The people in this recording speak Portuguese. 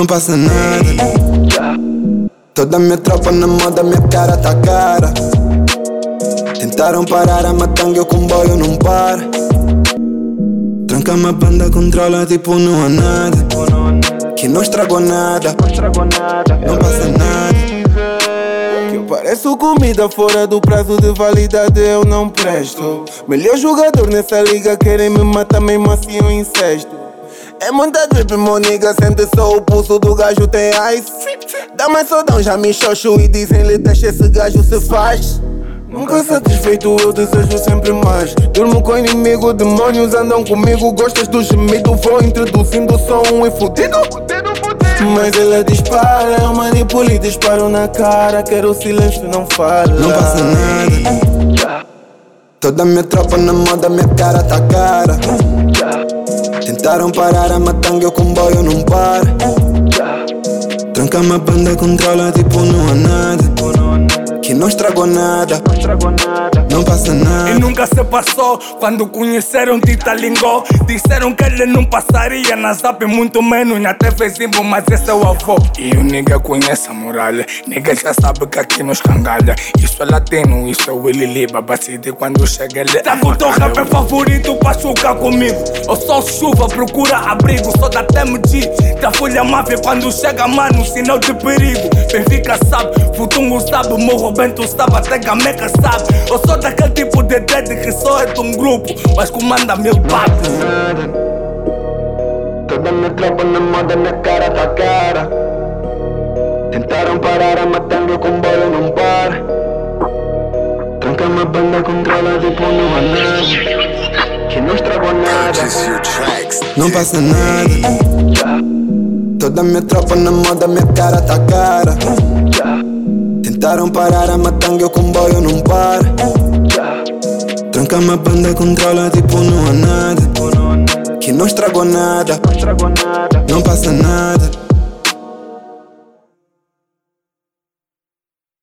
Não passa nada. Toda minha tropa na moda, minha cara tá cara. Tentaram parar a matanga, o comboio não para. Tranca-me a banda, controla tipo não há nada. Que não estragou nada. Não passa nada. Que eu pareço comida fora do prazo de validade, eu não presto. Melhor jogador nessa liga, querem me matar mesmo assim um incesto. É muita drip, meu nigga, sente só o pulso do gajo tem ice. Dá mais sodão, já me xoxo e dizem-lhe deixa esse gajo se faz. Nunca satisfeito, eu desejo sempre mais. Durmo com inimigo, demônios andam comigo. Gostas do gemido, vou introduzindo só um e fudido. Mas ela dispara, eu manipulo e disparo na cara. Quero silêncio, não fala. Não passa nada. Toda minha tropa na moda, minha cara tá cara. Tentaram parar a matanga, o comboio não para. Tranca-me a banda, controla tipo não há nada. Que não estragou nada. Não passa nada. E nunca se passou quando conheceram Tita Lingô. Disseram que ele não passaria na Zap, muito menos na TV Zimbo, mas esse é o avô. E o nigga conhece a moral. Nigga já sabe que aqui nos cangalha. Isso é latino, isso é Willy Lee, babacite quando chega ele. Tá com o teu rapper favorito pra chocar comigo. Eu sou chuva, procura abrigo. Sou da TMG, da Folha Máfia. Quando chega mano, sinal de perigo. Benfica sabe, Futungo sabe, Morro Bento sabe, até Gameca sabe. Eu sou daquele tipo de dread que só é de um grupo, mas comanda mil papos. Toda minha tropa na moda, minha cara tá cara. Tentaram parar a matanga, o comboio não para. Tranca-me a banda, controla tipo não há nada. Que não estragou nada. Não passa nada. Toda minha tropa na moda, minha cara tá cara. Tentaram parar a matanga, o comboio não para. Tranca-me a banda, controla tipo não há nada. Que não estragou nada. Não passa nada.